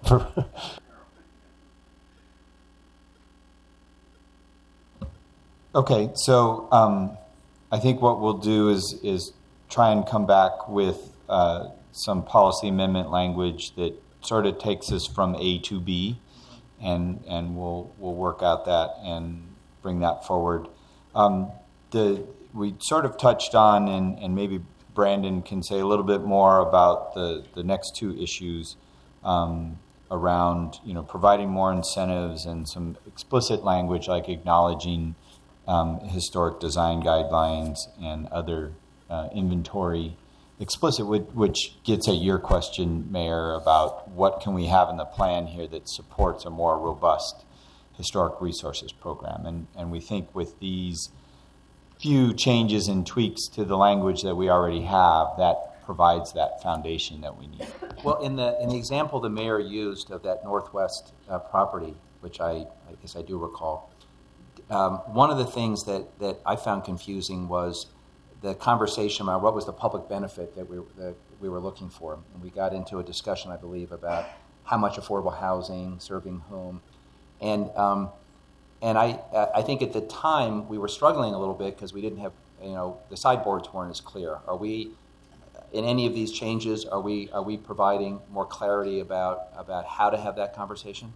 Okay, so um, I think what we'll do is is try and come back with uh, some policy amendment language that sort of takes us from A to B, and and we'll we'll work out that and bring that forward. Um, the we sort of touched on, and, and maybe Brandon can say a little bit more about the, the next two issues um, around, you know, providing more incentives and some explicit language like acknowledging Um, historic design guidelines and other uh, inventory explicit, which, which gets at your question, Mayor, about what can we have in the plan here that supports a more robust historic resources program. And, and we think with these few changes and tweaks to the language that we already have, that provides that foundation that we need. Well, in the in the example the mayor used of that Northwest uh, property, which I, I guess I do recall, Um, one of the things that, that I found confusing was the conversation about what was the public benefit that we, that we were looking for. And we got into a discussion, I believe, about how much affordable housing, serving whom. And um, and I I think at the time we were struggling a little bit because we didn't have, you know, the sideboards weren't as clear. Are we, in any of these changes, are we are we providing more clarity about, about how to have that conversation?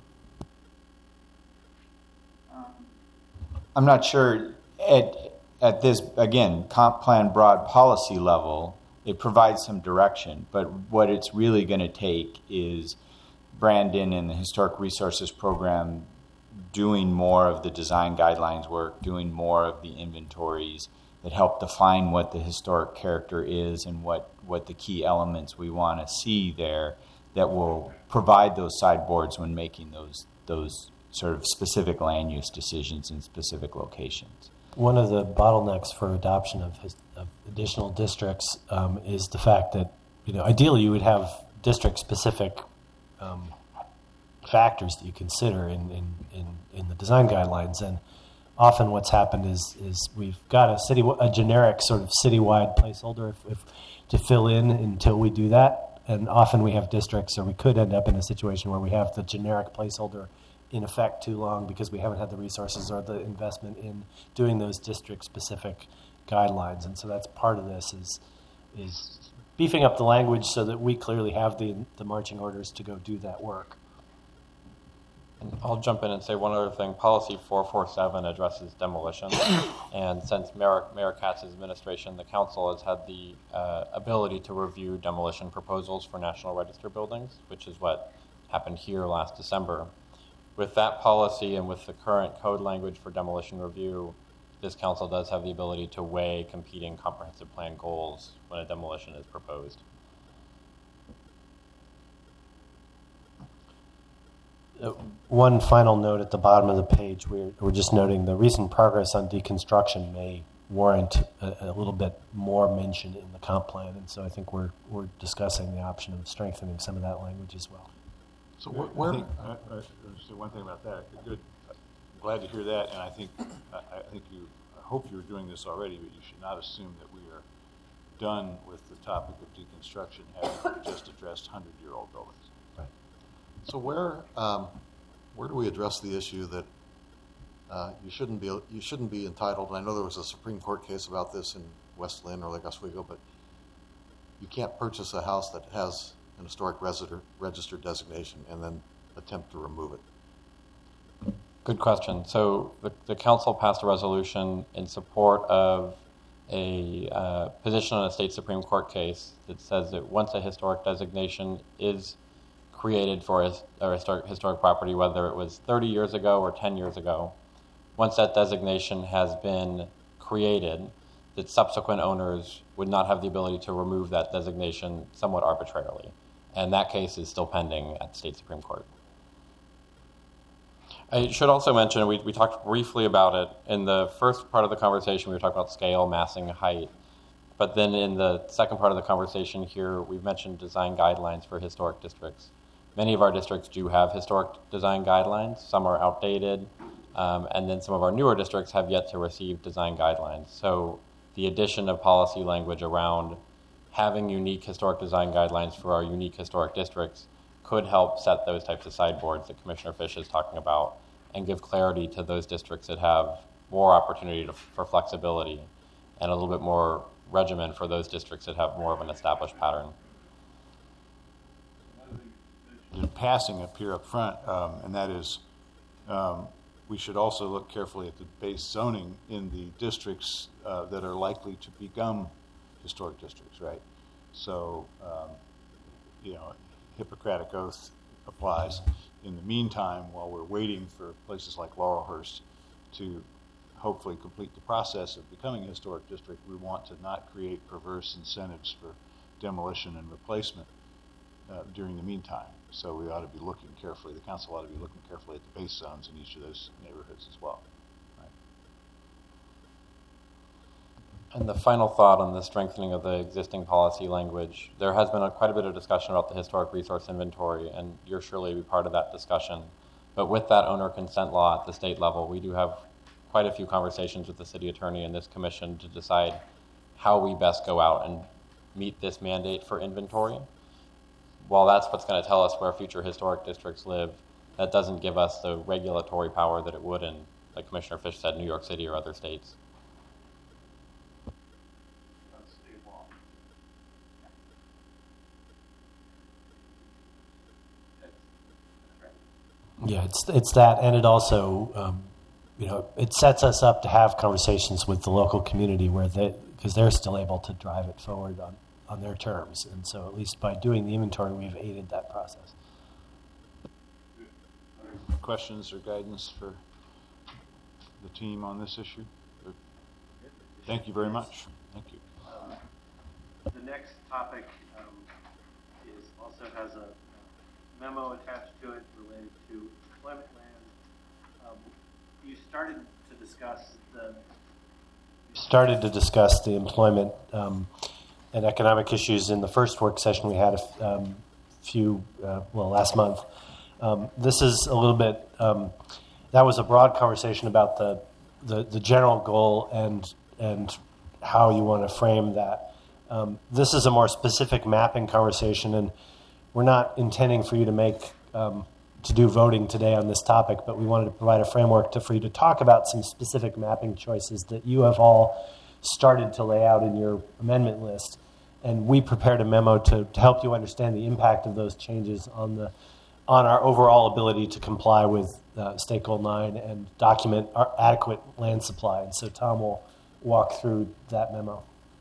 I'm not sure at at this, again, comp plan broad policy level, it provides some direction, but what it's really going to take is Brandon and the Historic Resources Program doing more of the design guidelines work, doing more of the inventories that help define what the historic character is and what, what the key elements we want to see there that will provide those sideboards when making those those sort of specific land use decisions in specific locations. One of the bottlenecks for adoption of, his, of additional districts um, is the fact that, you know, ideally you would have district-specific um, factors that you consider in, in, in, in the design guidelines. And often what's happened is is we've got a city a generic sort of citywide placeholder if, if, to fill in until we do that. And often we have districts, or we could end up in a situation where we have the generic placeholder in effect too long because we haven't had the resources or the investment in doing those district-specific guidelines. And so that's part of this is is beefing up the language so that we clearly have the the marching orders to go do that work. And I'll jump in and say one other thing. Policy four forty-seven addresses demolition. And since Mayor, Mayor Katz's administration, the council has had the uh, ability to review demolition proposals for National Register buildings, which is what happened here last December. With that policy and with the current code language for demolition review, this council does have the ability to weigh competing comprehensive plan goals when a demolition is proposed. Uh, one final note at the bottom of the page, we're, we're just noting the recent progress on deconstruction may warrant a, a little bit more mention in the comp plan, and so I think we're we're discussing the option of strengthening some of that language as well. So where, where I think, I, I, say one thing about that. Good, I'm glad to hear that, and I think I, I think you. I hope you're doing this already, but you should not assume that we are done with the topic of deconstruction, having just addressed hundred-year-old buildings. Right. So where um, where do we address the issue that uh, you shouldn't be you shouldn't be entitled? And I know there was a Supreme Court case about this in West Lynn or Lake Oswego, but you can't purchase a house that has an historic register, register designation and then attempt to remove it. Good question. So the, the council passed a resolution in support of a uh, position on a state Supreme Court case that says that once a historic designation is created for a, a historic, historic property, whether it was thirty years ago or ten years ago, once that designation has been created, that subsequent owners would not have the ability to remove that designation somewhat arbitrarily. And that case is still pending at the state Supreme Court. I should also mention, we, we talked briefly about it. In the first part of the conversation, we were talking about scale, massing, height. But then in the second part of the conversation here, we've mentioned design guidelines for historic districts. Many of our districts do have historic design guidelines. Some are outdated. Um, and then some of our newer districts have yet to receive design guidelines. So the addition of policy language around having unique historic design guidelines for our unique historic districts could help set those types of sideboards that Commissioner Fish is talking about and give clarity to those districts that have more opportunity to, for flexibility and a little bit more regimen for those districts that have more of an established pattern. In passing up here up front, um, and that is um, we should also look carefully at the base zoning in the districts uh, that are likely to become historic districts, right? So, um, you know, Hippocratic oath applies. In the meantime, while we're waiting for places like Laurelhurst to hopefully complete the process of becoming a historic district, we want to not create perverse incentives for demolition and replacement uh, during the meantime. So we ought to be looking carefully, the council ought to be looking carefully at the base zones in each of those neighborhoods as well. And the final thought on the strengthening of the existing policy language, there has been a, quite a bit of discussion about the historic resource inventory, and you're surely be part of that discussion. But with that owner consent law at the state level, we do have quite a few conversations with the city attorney and this commission to decide how we best go out and meet this mandate for inventory. While that's what's going to tell us where future historic districts live, that doesn't give us the regulatory power that it would in, like Commissioner Fish said, New York City or other states. Yeah, it's it's that, and it also, um, you know, it sets us up to have conversations with the local community where they, because they're still able to drive it forward on, on their terms, and so at least by doing the inventory, we've aided that process. Questions or guidance for the team on this issue? Thank you very much. Thank you. Um, the next topic um, is also has a memo attached to it related to employment land. Um, you started to discuss the started to discuss the employment um, and economic issues in the first work session we had a um, few, uh, well, last month. Um, this is a little bit, um, that was a broad conversation about the, the, the general goal and, and how you want to frame that. Um, this is a more specific mapping conversation, and we're not intending for you to make, um, to do voting today on this topic, but we wanted to provide a framework to, for you to talk about some specific mapping choices that you have all started to lay out in your amendment list. And we prepared a memo to, to help you understand the impact of those changes on the on our overall ability to comply with uh, State Goal nine and document our adequate land supply. And so Tom will walk through that memo.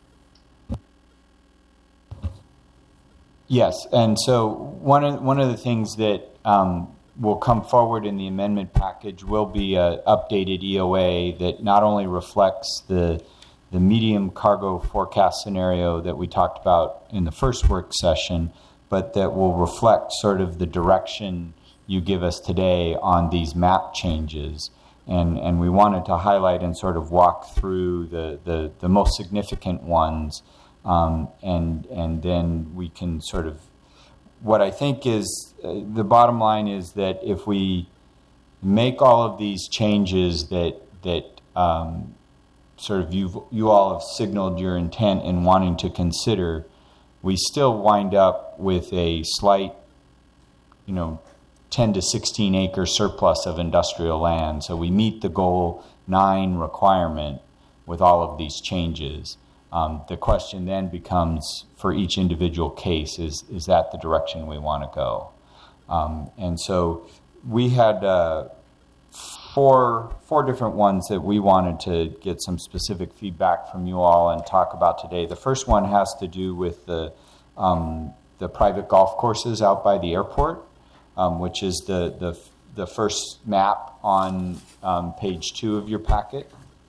Yes, and so one of one of the things that um, will come forward in the amendment package will be an updated E O A that not only reflects the the medium cargo forecast scenario that we talked about in the first work session, but that will reflect sort of the direction you give us today on these map changes. And and we wanted to highlight and sort of walk through the, the, the most significant ones. Um, and and then we can sort of, what I think is, uh, the bottom line is that if we make all of these changes that, that um, sort of you you all have signaled your intent in wanting to consider, we still wind up with a slight, you know, ten to sixteen acre surplus of industrial land. So we meet the goal nine requirement with all of these changes. Um, the question then becomes, for each individual case, is is that the direction we want to go? Um, and so we had uh, four four different ones that we wanted to get some specific feedback from you all and talk about today. The first one has to do with the um, the private golf courses out by the airport, um, which is the the the first map on um, page two of your packet.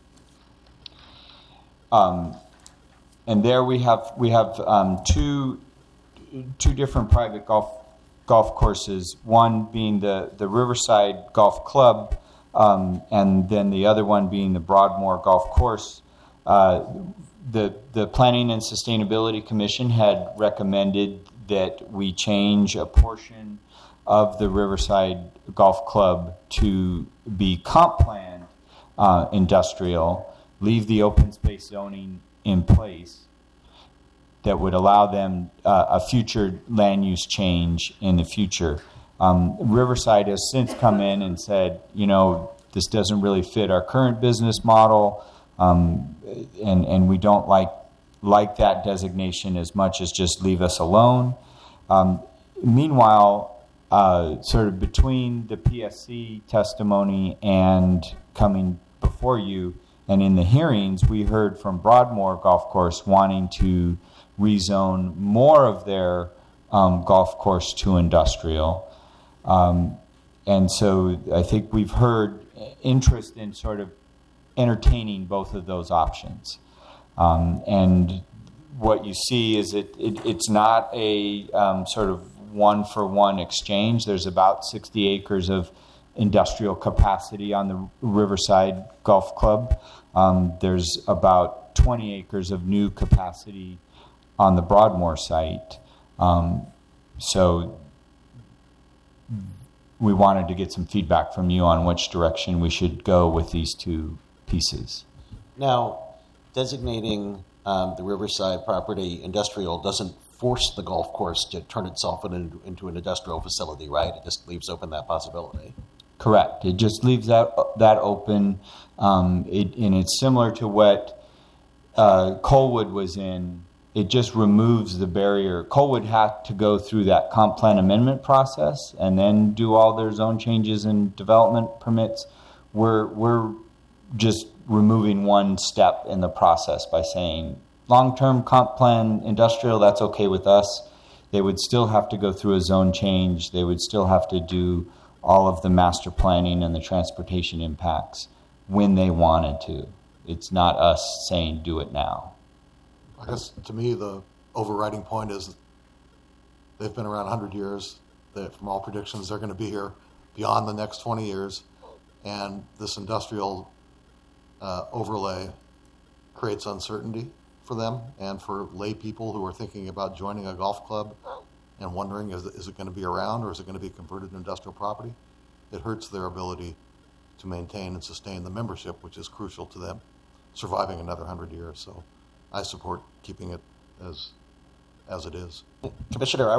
Um, and there we have we have um, two two different private golf golf courses. One being the the Riverside Golf Club, um, and then the other one being the Broadmoor Golf Course. Uh, the the Planning and Sustainability Commission had recommended that we change a portion of the Riverside Golf Club to be comp plan uh, industrial, leave the open space zoning in place that would allow them uh, a future land use change in the future. Um, Riverside has since come in and said, you know, this doesn't really fit our current business model, um, and and we don't like like that designation as much as just leave us alone. Um, meanwhile, uh, sort of between the P S C testimony and coming before you, and in the hearings, we heard from Broadmoor Golf Course wanting to rezone more of their um, golf course to industrial. Um, and so I think we've heard interest in sort of entertaining both of those options. Um, and what you see is it, it it's not a um, sort of one-for-one exchange. There's about sixty acres of industrial capacity on the Riverside Golf Club. Um, there's about twenty acres of new capacity on the Broadmoor site. Um, so we wanted to get some feedback from you on which direction we should go with these two pieces. Now, designating um, the Riverside property industrial doesn't force the golf course to turn itself into, into an industrial facility, right? It just leaves open that possibility. Correct. It just leaves that that open, um, it, and it's similar to what uh, Colwood was in. It just removes the barrier. Colwood had to go through that comp plan amendment process and then do all their zone changes and development permits. We're we're just removing one step in the process by saying long-term comp plan industrial, that's okay with us. They would still have to go through a zone change. They would still have to do all of the master planning and the transportation impacts when they wanted to. It's not us saying do it now. I guess to me the overriding point is they've been around one hundred years. That from all predictions, they're going to be here beyond the next twenty years. And this industrial uh, overlay creates uncertainty for them and for lay people who are thinking about joining a golf club. and wondering, is, is it going to be around or is it going to be converted to industrial property? It hurts their ability to maintain and sustain the membership, which is crucial to them surviving another hundred years. So I support keeping it as, as it is. Commissioner, I